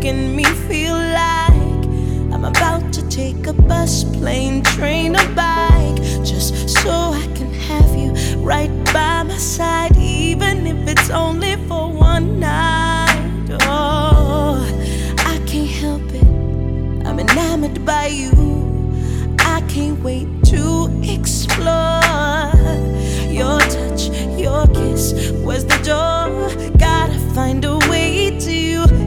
making me feel like I'm about to take a bus, plane, train, or bike, just so I can have you right by my side, even if it's only for one